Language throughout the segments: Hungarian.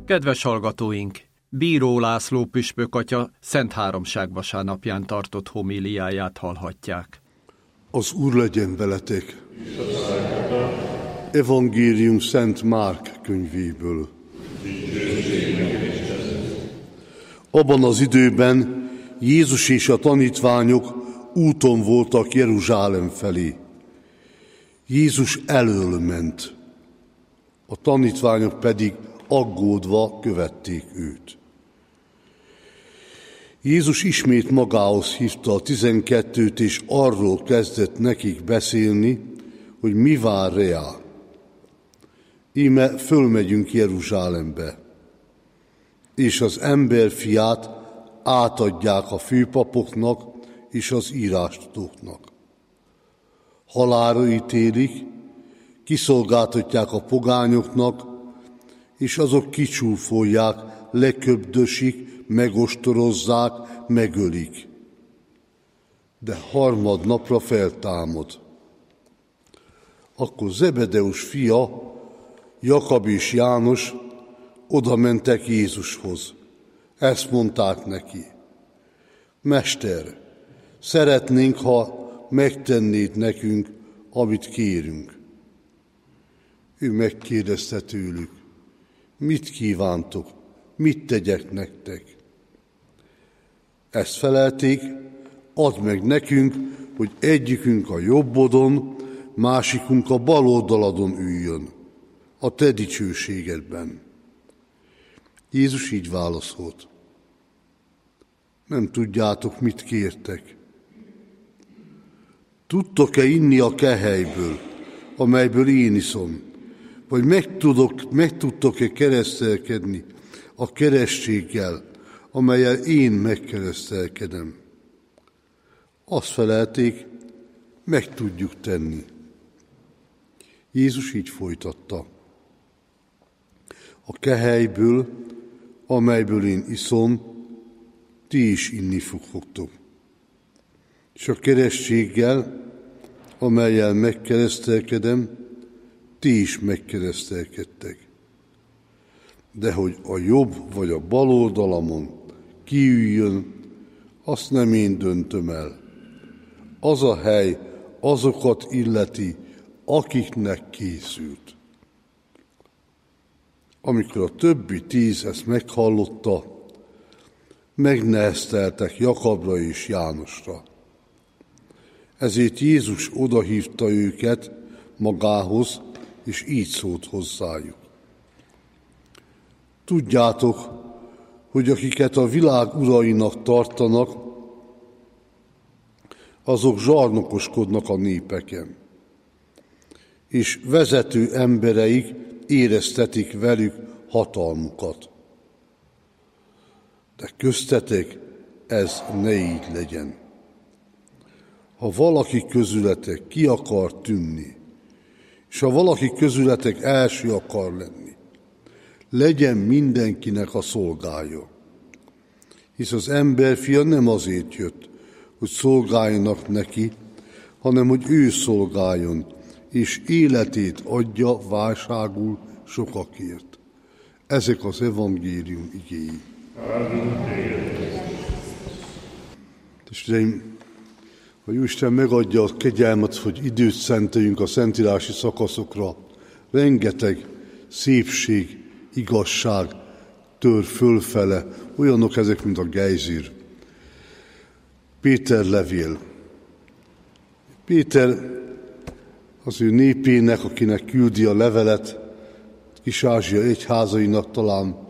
Kedves hallgatóink! Bíró László püspök atya Szent Háromság vasárnapján tartott homíliáját hallhatják. Az Úr legyen veletek! Evangélium Szent Márk könyvéből. Abban az időben Jézus és a tanítványok úton voltak Jeruzsálem felé. Jézus elől ment, a tanítványok pedig aggódva követték őt. Jézus ismét magához hívta a 12-t, és arról kezdett nekik beszélni, hogy mi vár reá. Íme fölmegyünk Jeruzsálembe, és az emberfiát átadják a főpapoknak és az írástudóknak. Halálra ítélik, kiszolgáltatják a pogányoknak, és azok kicsúfolják, leköbdösik, megostorozzák, megölik. De harmadnapra feltámad. Akkor Zebedeus fia, Jakab és János oda mentek Jézushoz. Ezt mondták neki: Mester, szeretnénk, ha megtennéd nekünk, amit kérünk. Ő megkérdezte tőlük: Mit kívántok, mit tegyek nektek? Ezt felelték: Add meg nekünk, hogy egyikünk a jobb oldalon, másikunk a bal oldaladon üljön, a te dicsőségedben. Jézus így válaszolt: Nem tudjátok, mit kértek. Tudtok-e inni a kehelyből, amelyből én iszom? Vagy meg tudtok-e keresztelkedni a keresztséggel, amellyel én megkeresztelkedem? Azt felelték: Meg tudjuk tenni. Jézus így folytatta: A kehelyből, amelyből én iszom, ti is inni fogtok. És a keresztséggel, amellyel megkeresztelkedem, ti is megkeresztelkedtek. De hogy a jobb vagy a bal oldalamon kiüljön, azt nem én döntöm el. Az a hely azokat illeti, akiknek készült. Amikor a többi 10 ezt meghallotta, megnehezteltek Jakabra és Jánosra. Ezért Jézus odahívta őket magához, és így szólt hozzájuk: Tudjátok, hogy akiket a világ urainak tartanak, azok zsarnokoskodnak a népeken, és vezető embereik éreztetik velük hatalmukat. De köztetek ez ne így legyen. Ha valaki közületek ki akar tűnni, és ha valaki közületek első akar lenni, legyen mindenkinek a szolgája. Hisz az emberfia nem azért jött, hogy szolgáljanak neki, hanem hogy ő szolgáljon, és életét adja válságul sokakért. Ezek az evangélium igéi. Testvéreim, ha Jóisten megadja a kegyelmet, hogy időt szenteljünk a szentírási szakaszokra, rengeteg szépség, igazság tör fölfele, olyanok ezek, mint a gejzír. Péter levél. Péter az ő népének, akinek küldi a levelet, Kis-Ázsia egyházainak talán,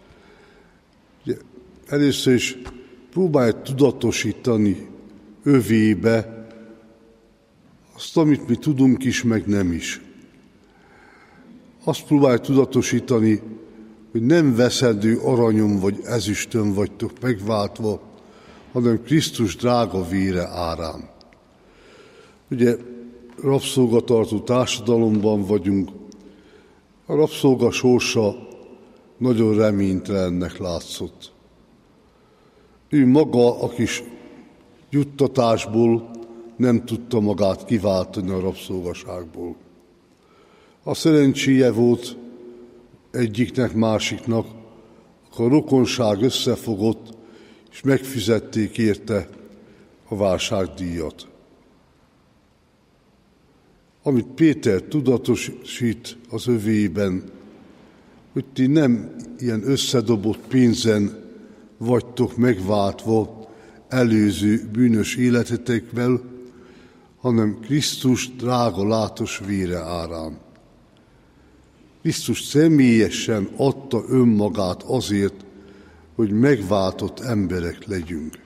először is próbálja tudatosítani övébe azt, amit mi tudunk is, meg nem is. Azt próbálja tudatosítani, hogy nem veszendő aranyom vagy ezüstön vagytok megváltva, hanem Krisztus drága vére árán. Ugye rabszolgatartó társadalomban vagyunk, a rabszolga sorsa nagyon reménytelennek látszott. Ő maga a kis juttatásból nem tudta magát kiváltani a rabszolgaságból. A szerencséje volt egyiknek, másiknak, akkor a rokonság összefogott, és megfizették érte a válságdíjat. Amit Péter tudatosít az övében, hogy ti nem ilyen összedobott pénzen vagytok megváltva előző bűnös életetekvel, hanem Krisztus drága látos vére árán. Krisztus személyesen adta önmagát azért, hogy megváltott emberek legyünk.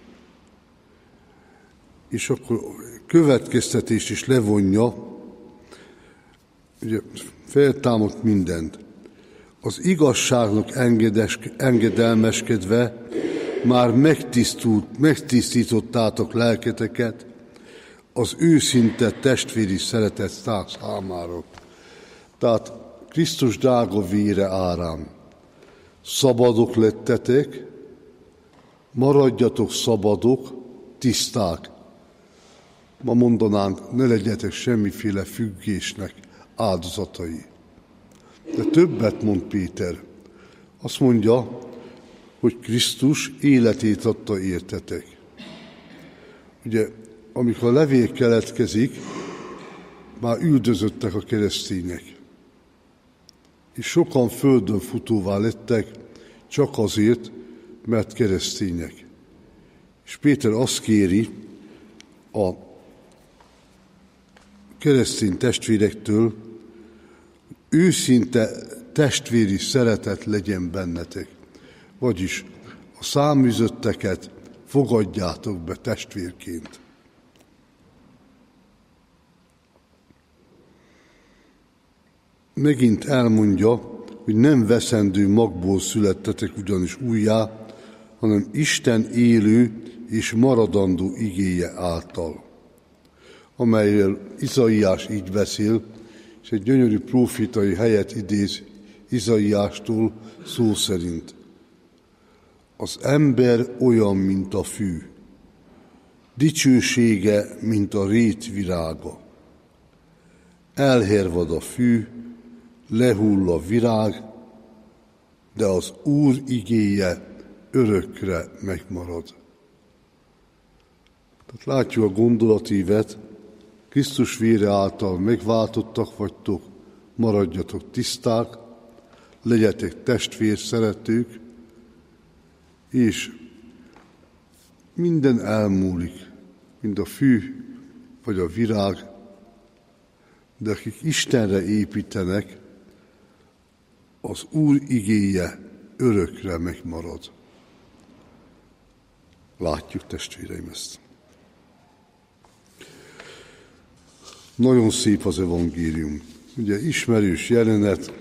És akkor következtetés is levonja, ugye feltámadt mindent. Az igazságnak engedelmeskedve már megtisztítottátok lelketeket az őszinte testvéri szeretet számára. Tehát Krisztus drága vére árán szabadok lettetek, maradjatok szabadok, tiszták. Ma mondanánk, ne legyetek semmiféle függésnek áldozatai. De többet mond Péter. Azt mondja, hogy Krisztus életét adta értetek. Ugye, amikor a levél keletkezik, már üldözöttek a keresztények. És sokan földön futóvá lettek, csak azért, mert keresztények. És Péter azt kéri a keresztény testvérektől, hogy őszinte testvéri szeretet legyen bennetek. Vagyis a száműzötteket fogadjátok be testvérként. Megint elmondja, hogy nem veszendő magból születtetek ugyanis újjá, hanem Isten élő és maradandó igéje által, amelyről Izaiás így beszél, és egy gyönyörű prófitai helyet idéz Izaiástól szó szerint. Az ember olyan, mint a fű, dicsősége, mint a rét virága. Elhervad a fű, lehull a virág, de az Úr igéje örökre megmarad. Tehát látjuk a gondolatívet, Krisztus vére által megváltottak vagytok, maradjatok tiszták, legyetek testvér szeretők, és minden elmúlik, mind a fű vagy a virág, de akik Istenre építenek, az Úr igéje örökre megmarad. Látjuk, testvéreim, ezt. Nagyon szép az evangélium. Ugye ismerős jelenet,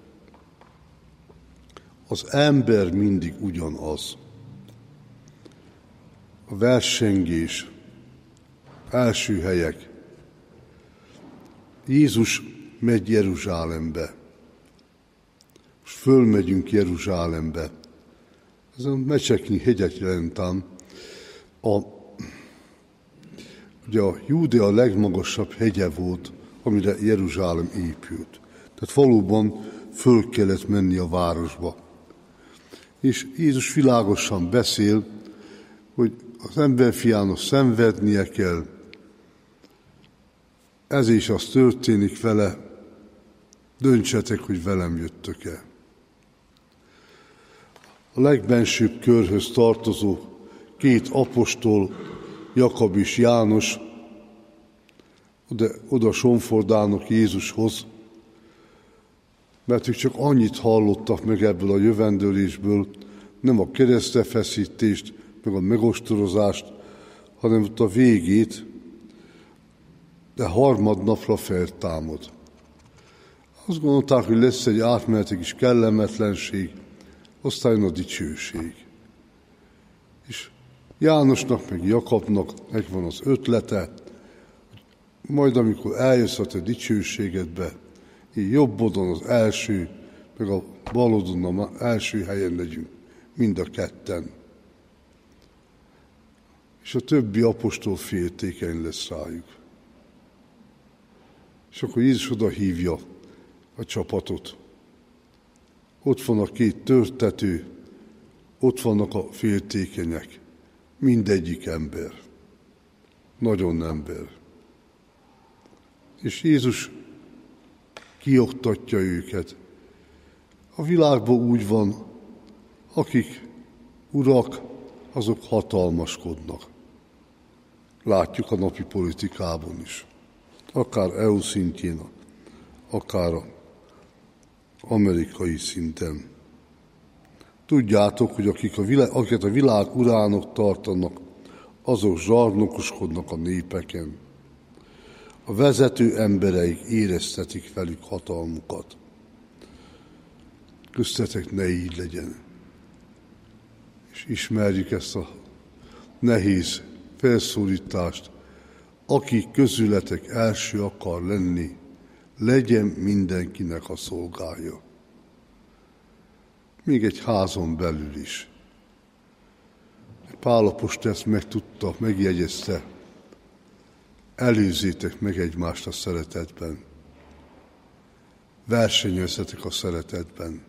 az ember mindig ugyanaz. A versengés, első helyek. Jézus megy Jeruzsálembe. Most fölmegyünk Jeruzsálembe. Ez a Mecseknyi hegyet jelentám. Ugye a Júdea legmagasabb hegye volt, amire Jeruzsálem épült. Tehát valóban föl kellett menni a városba. És Jézus világosan beszél, hogy az emberfiának szenvednie kell. Ez is az történik vele, döntsetek, hogy velem jöttök-e. A legbensőbb körhöz tartozó két apostol, Jakab és János, oda sonfordálnak Jézushoz, mert ők csak annyit hallottak meg ebből a jövendőlésből, nem a keresztefeszítést, meg a megostorozást, hanem ott a végét, de harmadnapra feltámad. Azt gondolták, hogy lesz egy átmeneti kis kellemetlenség, aztán jön a dicsőség. És Jánosnak, meg Jakabnak megvan az ötlete, hogy majd amikor eljössz a te dicsőségedbe, így jobb oldon az első, meg a bal oldon az első helyen legyünk, mind a ketten. És a többi apostol féltékeny lesz rájuk. És akkor Jézus oda hívja a csapatot. Ott van a két törtető, ott vannak a féltékenyek, mindegyik ember, nagyon ember. És Jézus kioktatja őket. A világban úgy van, akik urak, azok hatalmaskodnak. Látjuk a napi politikában is. Akár EU szintjén, akár amerikai szinten. Tudjátok, hogy akiket a világ urának tartanak, azok zsarnokoskodnak a népeken. A vezető embereik éreztetik velük hatalmukat. Köztetek ne így legyen. És ismerjük ezt a nehéz felszólítást. Aki közületek első akar lenni, legyen mindenkinek a szolgája. Még egy házon belül is. Pál apostol ezt megtudta, megjegyezte. Előzzétek meg egymást a szeretetben. Versenyezzetek a szeretetben.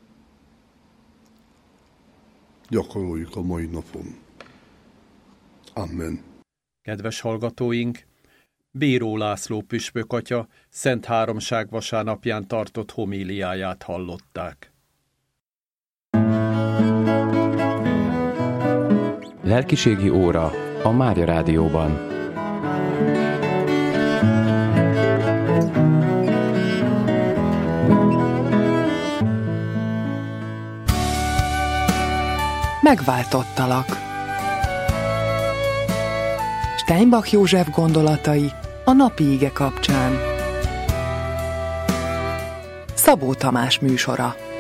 Gyakoroljuk a mai napon. Amen. Kedves hallgatóink, Bíró László püspök atya Szent Háromság vasárnapján tartott homíliáját hallották. Lelkiségi óra a Mária Rádióban. Megváltottalak. Steinbach József gondolatai a napi ige kapcsán. Szabó Tamás műsora.